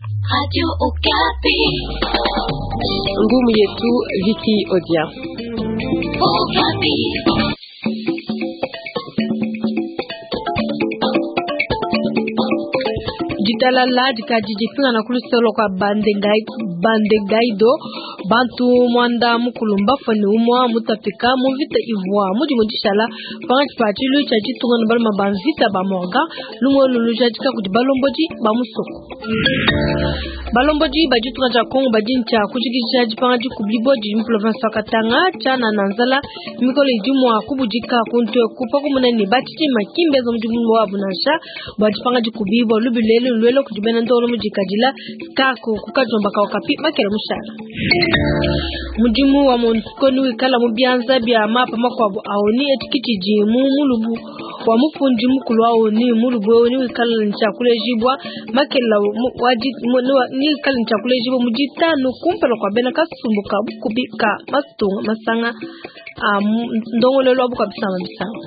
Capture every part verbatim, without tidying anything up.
Radio Okapi. Ngumu yetu Viki Odia. Okapi. Jitalala dikajijifunga na kuluselo kwa bandengai bandegaido bantu mwanda mukulumba fani umwa mutapika muvita ivwa mudi mudishala panchi pachilu chaji tunga balma banvita ba morga lumo lulu jadika kuti balomboji ba musoko balomboji bajitunga cha kongo bajincha kujikisha jipangaji kubliboji province Katanga chana nanzala mikolo idimwa kubujika kunto kupa kumunani bachichi makimbe zo mjumu wa bunansha bajipangaji kubibo lubilelo lwelo kujibena ndolo mujikajila kako kukajomba ka Okapi makere mushara mujimu wa monskoni wikala mubianza bya mapa makwabu aoni etikiti jimu mulubu wa mufundi mukulu aoni mulubu aoni wikala nchakule jibwa makela waji ni kala nchakule jibwa mujitano kumpelo kwa bena kasumbuka kubika mastunga masanga ndongolelo abuka bisanga bisanga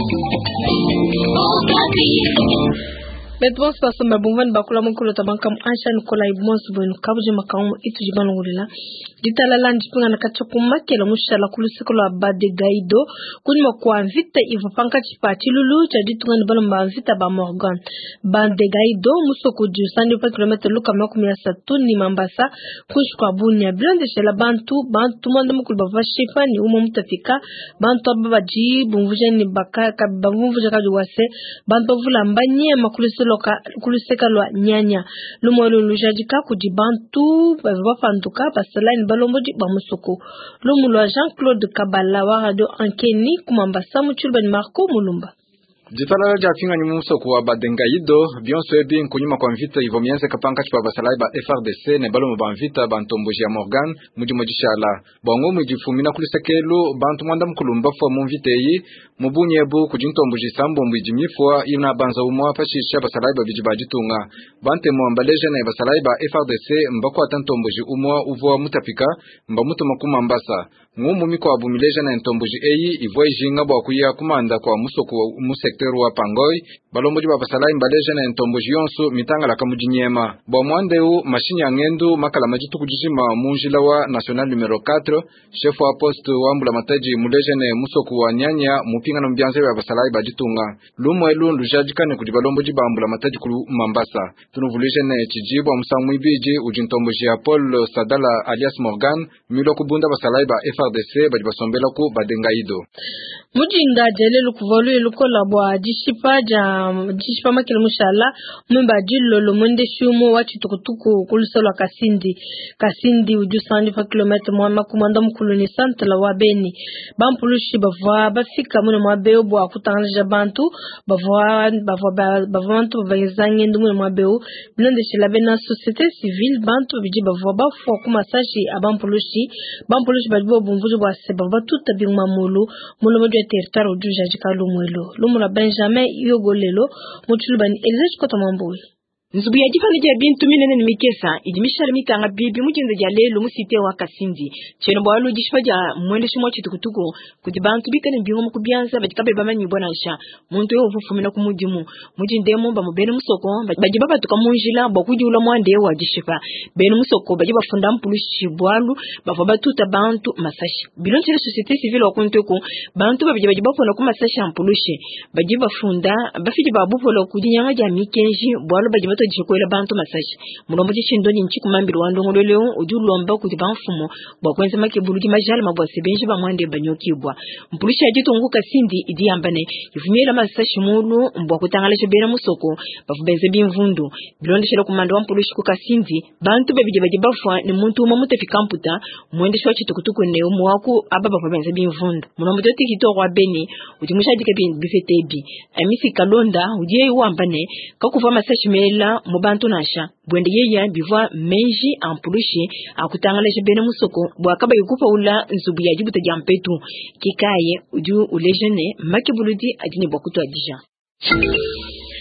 Let's pass on my bonvan bakula mukulu tabankam ansha Nicola Ibons bon kabuje makamu itu jibano ngulila ditala landi punga nakachoko makela mushala kulusikola bade gaido kunima kwa vita ivapanka chipati lulu cha ditunga nibalo mvita ba Morgan bande gaido musoko ju sandi pa kilometer luka makumi ya satuni Mambasa kushkwa bunya blonde shela bantu bantu manda mukulu bavashifa ni umo mutafika bantu ababaji bumvuje ni baka kabamvuje kajuwase bantu vula mbanye makulusilo loka kuluseka lwa nyanya lumolo lujadika kujibantu bafanduka basalani balomboji bamusoko lumulwa Jean-Claude Kabala wa radio Ankeni kumambasa muchulba ni Marco Mulumba Jitala jafinga ni musoko wa badengaido bionso ebi nkunyuma kwa mvita ivomienze kapanga chipa basalai ba F R D C ne balo mba mvita bantomboji ya Morgan muji mojishala bongo mujifumina kulisekelu bantu mwanda mkulumba fwa mvita yi mubunyebu kujintomboji sambo mwijimifwa ina banza umwa fashisha basalai ba bijibajitunga bante mwamba lejene basalai ba F R D C mbako atantomboji umwa uvoa mutapika mba mutu makuma mbasa ngumu miko abumileja na ntomboji eyi ivwa ijinga bwa kuya kumanda kwa musoko wa musekteru wa Pangoi balomboji ba basalai mbaleja na ntomboji yonsu mitanga la kamujinyema bwa mwandeu mashini ya ngendu makala majitu kujishima munjila wa national numero quatre chef wa poste wa mbula mataji muleja na musoko wa nyanya mupinga na mbianze wa basalai bajitunga lumo elu lujajika ne kujibalomboji ba mbula mataji kulu Mambasa tunuvuleja na chijibu wa musamu ibiji ujintomboji ya Paul Sadala alias Morgan milo kubunda basalai ba F R D C baji basombela ku badengaido mujinga jelelu kuvolu elukola bwa jishipa ja jishipa makele mushala mwemba jilolo mwende shumo wachi tukutuku kuluselo kasindi kasindi ujusandi fa kilometre mwama kumanda mkulu ni santa la wabeni bampulushi bavwa bafika mune mwabeo bwa kutangalija bantu bavwa bavwa bavantu bavayezange ndu mune mwabeo blonde shilabena société civile bantu biji bavwa bafwa kumasashi abampulushi bampulushi bajibo bumvujo bwa seba batuta bingma mulu mulu mwedu ya territoire ujuja jikalu mwelo lumula Benjamin Yogolelo muchulubani Elizabeth Kotamambui Nzubu ya jifani ja bintu minene ni mikesa idimishali mikanga bibi mujinza ja lelo musite wa Kasindi cheno bwalu jishfa ja mwende shimo chitukutuku kudibantu bikane mbingo mukubianza bajikabe bamanyi bonansha muntu yo vufumina kumujimu mujindemo ba mubene musoko bajibaba tukamunjila bakujula mwande wa jishfa bene musoko bajiba funda mpulushi bwalu bava batuta bantu masashi bilonche société civile wakuntuku bantu bajiba bafona ku masashi mpulushi bajiba funda bafiji babuvola kudinyanga ja mikenji bwalu bajiba jikwela bantu masashi mulombo chindoni nchi kumambiri wandongolo leo ujulomba kuti banfumo bakwenza makebuluki majala mabwase benji bamwande banyokibwa mpulisha ajitungu Kasindi idiyambane ivumira masashi mulu mbwa kutangala chobera musoko bafubenze bimvundu bilondeshera kumanda wa mpulishi ku Kasindi bantu babije baje bafwa ni muntu umwe mutafika mputa mwende shwa chitukutuku ne umwaku ababa bafubenze bimvundu mulombo toti kitoro abeni ujimusha dikabi bifetebi amisi kalonda ujiye uambane kakuva masashi mela mubantu nasha bwende yeya bivwa menji ampulushi akutangala jibene musoko bwakaba yukupa ula nzubu ya jibuta jampetu kikaye uju ulejene makibuludi adini bwakutu adija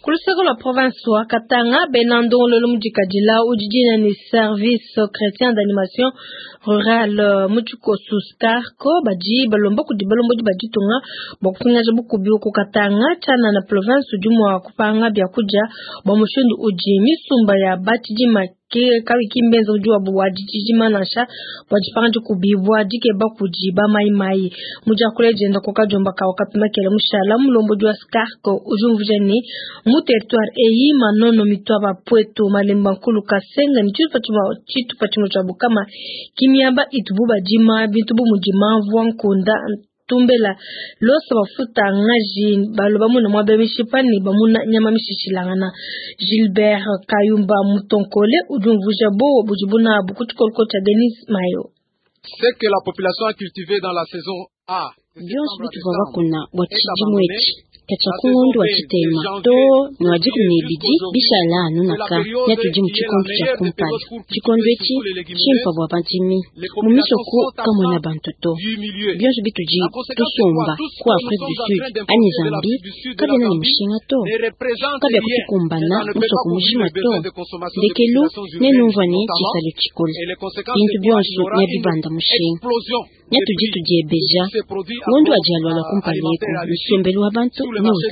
Kuluseko la province wa Katanga Benando lolo mujikadila ujijina ni service chrétien d'animation rurale muchuko suskarko baji balomba kudibalombo baji tunga bokufunga jabuku biyo ku Katanga chana na province ujumu wa kupanga bya kuja bamushindu uji misumba ya batijima ke kawi kimbenza ujua buwa jijima nasha wajipanga kubibwa dike bakuji ba mai mai muja kulejenda kwa kajomba ka wakapima kele mushala mulombo jua skarko ujumvujeni mu territoire eyi manono mitwaba pweto malemba nkulu kasenga ni chitu pachuma chitu pachuma chabu kama kimiamba itububa jima bitubu mujima vwa nkunda tumbela loso bafuta ngaji baloba muna mwabe mishipani bamuna nyama mishishilangana Gilbert Kayumba Mutonkole ujumvuja bo bujibuna bukutukolko cha Denis Mayo. C'est que la population a cultivé dans la saison A. Byonsi bitu vavakuna bwachiji mwechi kachakundu wa chitema to ni wajiku nibidi bishala nunaka nyatuji mchikondo cha kumpali chikondo echi chimpa bwa bantimi mumisho ku kama na bantoto byonsi bitu ji tusumba kwa Afrique du Sud ani Zambi kabe na mushinga to kabe kutukumbana muso kumujima to lekelu nenumvani chisali chikole bintu byonsi nyabibanda mushinga nyatuji tujebeja ngondo ajalwa la kumpali yeko msembeli wa bantu.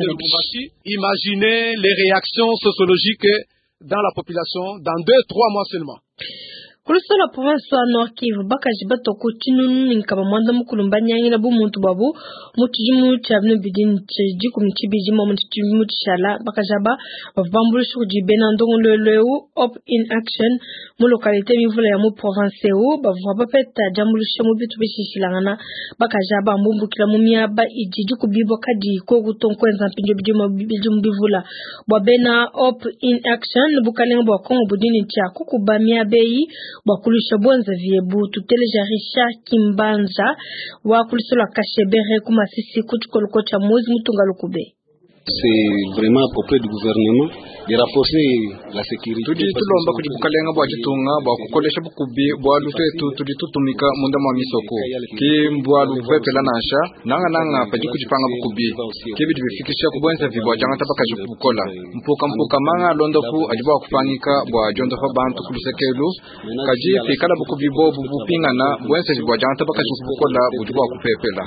Imaginez les réactions sociologiques dans la population dans deux, trois mois seulement. Kulusala province wa Nord Kivu baka jibato ko tinunu nkaba mwanda mukulumbanya ngina bu muntu babu mutujimu chabne bidin chiji kumchibiji mo mutujimu chala baka jaba bambulu shuji benando leleu up in action mu localité bivula ya mu province u bavwa bapeta jamulu shemu bitu bishishilangana baka jaba mbumbukira mu miaba ijiji kubibo kadi ko gutonkwenza mpinjo bijimo bijimo bivula bwa bena up in action bukalenga bwa kongo budini cha kukuba miabeyi bakulisha bonza viebu tuteleja Richard Kimbanza wakulisula kashebere kuma sisi kutukoloko cha mwezi mutunga lukube. C'est vraiment auprès du gouvernement de renforcer la sécurité. Tudi tulomba kujibukalenga bwa jitunga bwa kukolesha bukubi bwa lutetu tudi tutumika munda mwa misoko ki mbwa luvepela nasha nanga nanga paji kujipanga bukubi kibi tubifikisha kubwenza vibwa janga tabaka jibukola mpuka mpuka manga londofu ajibwa kufanyika bwa jondo fa bantu kulisekelu kaji fikala bukubi bo bupingana bwenza vibwa janga tabaka jibukola bujibwa kupepela.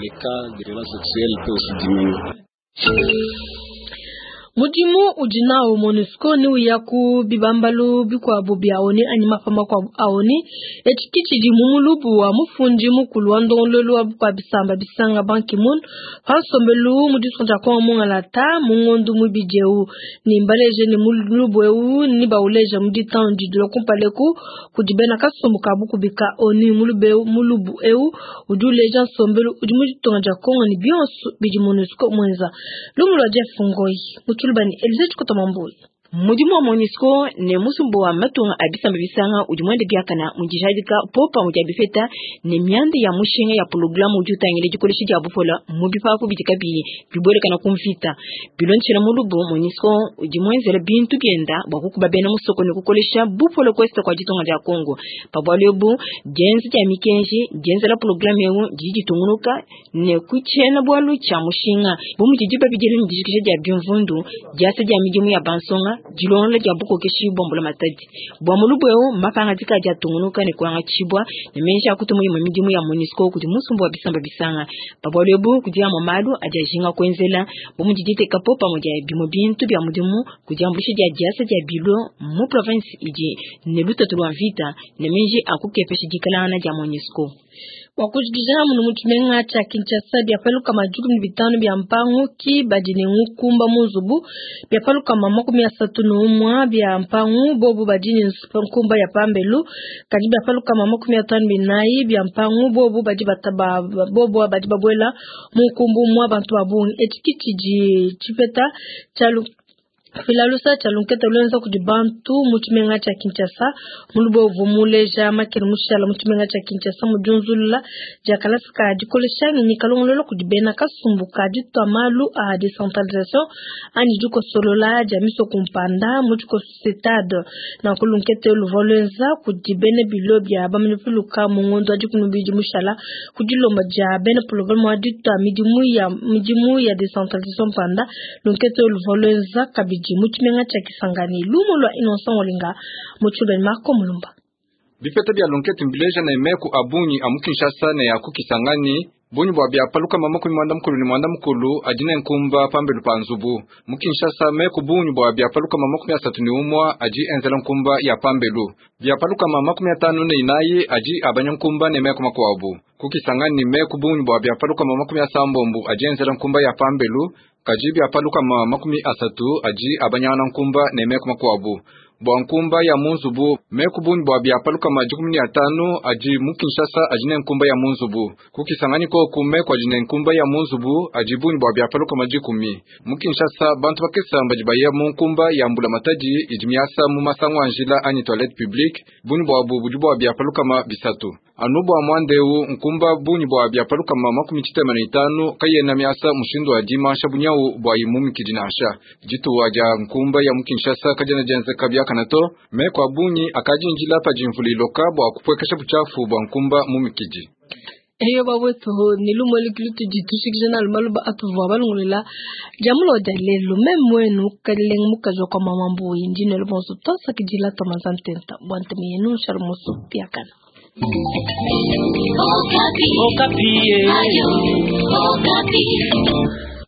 Mujimu ujinao MONUSCO ni uyaku bibambalu bikwa bubi aoni anima fama kwa aoni etikichi di mumulubu wa mufunji mukulu wandongolelu wa bukwa bisamba bisanga Ban Ki-moon hansombelu mudisonja kwa munga lata mungondu mubijeu ni mbaleje ni mulubu ewu ni bauleje muditan jidula kumpaleku kujibena kasombuka buku bika oni mulubu mulubu ewu uduleja sombelu udimujitonja kwa ni bionsu biji MONUSCO mwenza lumulu wa Jefungoi Tulbani Elizabeth Kotomamboi. Mudimu wa MONUSCO ne musumbo wa matunga abisamba bisanga udimwende byakana mujijadika popa mujabifeta ne myande ya mushinga ya programu ujutangire gikoleshi ya bufola mubipako bijikabi biborekana kumfita bilonchira mulubo MONUSCO udimwenzera bintu byenda bakukubabena musoko ne kukolesha bufola kwesta kwa jitonga ya Kongo pabwalebu genzi ya mikenji genzi la programu yewu jijitungunuka ne kuchena bwalu cha mushinga bumujijiba bijere njijikije ya byumvundu jase ya mijimu ya Bansonga jilonle jabuko keshi bombo la matadi bwa mulubu eo makanga tika ja tungunuka ne kwanga chibwa ne mensha kutumu mu midimu ya MONUSCO kuti musumbo wa bisamba bisanga babwalebu kudia mamadu ajajinga kwenzela bomujidite kapopa moja bimo bintu bya mudimu kudia mbushi ja jasa ja bilo mu province ije ne luta tulwa vita ne menji akukefeshi jikalana ja MONUSCO wakujijana munu mutumenga cha Kinshasa bya paluka majuku ni bitano bya mpango ki badine ngukumba muzubu bya paluka makumi asatu n'umwe bya mpango bobu badine nkumba ya pambelu kadi bya paluka makumi atanu binayi bya mpango bobu badi bataba bobu badi babwela mukumbu mwa bantu abungi etikitiji chipeta chalu Filalusa chalunketa ulenza kujibantu mutumenga cha Kinshasa mulubo vumuleja makiri mushala mutumenga cha Kinshasa mujunzulula jakalasika jikolesha ni kalongolo kujibena kasumbuka jitamalu a decentralisation ani juko solola jamiso kumpanda mutuko setade na kulunkete luvolenza kujibene bilobya bamnifiluka mungondo ajikunubiji mushala kujilomba jabene programu adita midimu ya midimu ya decentralisation panda lunkete luvolenza kabi biji muchimenga cha Kisangani lumu lwa Innocent Olinga muchubeni Marco Mulumba. Bipeta bya lonketi mbileja na imeku abunyi amukinshasa na ya kukisangani bunyi bwa bya paluka mama ku mwanda mukulu ni mwanda mukulu ajine nkumba pambelu panzubu mukinshasa meku bunyi bwa bya paluka mama ku asatu ni umwa aji enzela nkumba ya pambelu bya paluka mama ku atano ne inayi aji abanya nkumba ne meku makwabu kukisangani meku bunyi bwa bya paluka mama ku asambombu aji enzela nkumba ya pambelu kaji bya paluka mama ku asatu aji abanya nkumba ne meku makwabu Bwankumba ya munzubu mekubuni bwa bya paluka majikumi ya tano aji mukinshasa ajine nkumba ya munzubu kukisangani ko kume kwa jine nkumba ya munzubu ajibuni bwa bya paluka majikumi mukinshasa bantu bakisamba jibaya munkumba ya mbula mataji ijimiasa mu masangwa njila ani toilette publique buni bwa bubu bwa bya paluka ma bisatu anubu amwandeu nkumba buni bwa bya paluka ma makumi chitema na itano kayena miasa mushindo wa jima shabunyau bwa imumi kijinasha jitu waja nkumba ya mukinshasa kajana jenze kabya kanato me kwa bunyi akajinjila pa jimvuli loka bwa kupwekesha buchafu bwa nkumba mumikiji. Eyo bawetu nilumo likilutu jitushikijana lumaluba atuvu wabalungulila jamulo jalelu memwenu kaleng mukazo kwa mamambu injine lumonsu tosa kijila tomazantenta buante miyenu sharumusu piakana. Okapi. Okapi. Ayo. Okapi.